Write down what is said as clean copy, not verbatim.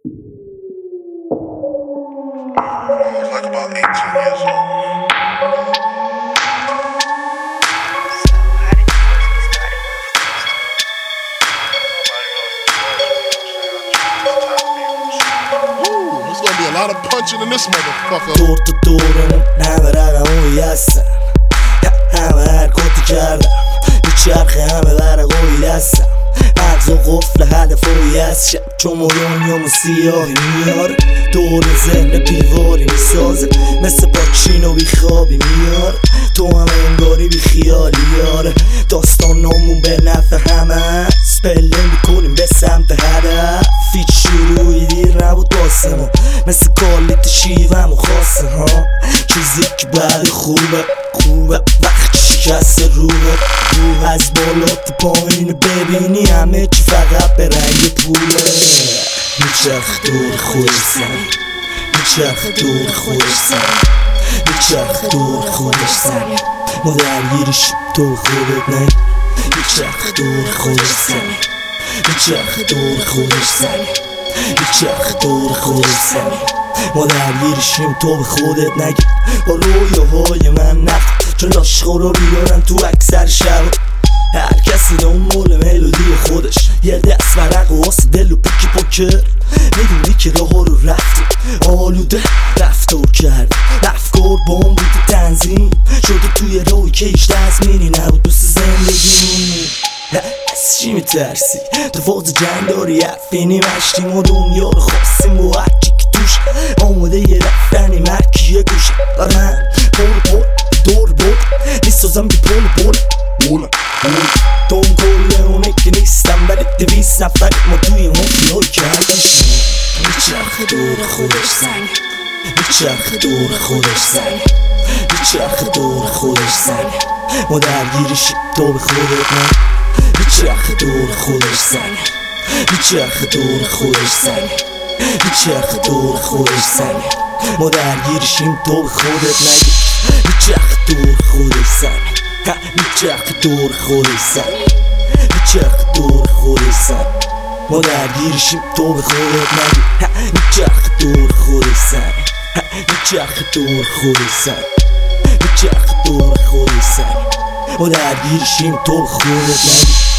was like about 18 years old. There's gonna be a lot of punching in this motherfucker. دور تو دورمون همه رقموی هستن، همه حرکاتی کردم میچرخه، همه ورقوی هستم، مغز و قفل هدفوی هست. شب چون دنیامو سیاهی میاره، دور ذهن بیواری میسازه، مثل پاچینو بیخوابی میاره. تو هم انگاری بی خیالی یاره، داستانامون به نفع همه است، پله میکنیم به سمت هدف. هیچ شروعی دیر نبود واسه ما، مثل کالیت شیوهم و خاصه ها. چیزی که بعد خوبه وقتی شکست روحه، از بالا تو پایین ببینی همه چی فقط به رنگ پوله. میچرخ دور خودش زنی، میچرخ دور خودش زنی، میچرخ دور خودش زنی، ما درگیرشیم تو خودت نه. میچرخ دور خودش زنی، میچرخ دور خودش زنی، میچرخ دور خودش زنی، ما درگیرشیم تو به خودت نگی. با رویاهای من نفت چون لاشخورا بیارن تو اکثر شب، هر کسی دنبال ملودی خودش، یه دست ورق و واسه دل و پیکی پاکر. میدونی که راه رو رفتی آلوده رفتار کرد، افکار بام بود تنظیم شده توی روی که هیچ تضمینی نبود دوست زندگی. از چی میترسی؟ تو فاز جنگ داری افینی مشتیم و دنیا رو خواستیم و هرکی که توش آماده یه رفتنی مرکی یه گوشه. من پول دور بود میسازم بی پول تو کل اونه که نیستم، ولی 200 نفر ما توی مافیای کردیش. میچرخ دور خودش زنی، میچرخ دور خودش زنی، میچرخ دور خودش زنی، ما درگیرشیم تو به خودت نه. میچرخ دور خودش زنی، میچرخ دور خودش زنی، میچرخ دور خودش زنی، ما درگیرشیم تو به خودت نگی. میچرخ دور خودش زنی، میچرخ دور خودش زنی، میچرخ دور خودش زنی، ما درگیرشیم تو به خودت نگی. میچرخ دور خودش زنی، میچرخ دور خودش زنی، میچرخ دور خودش زنی، ما درگیرشیم تو به خودت نگی.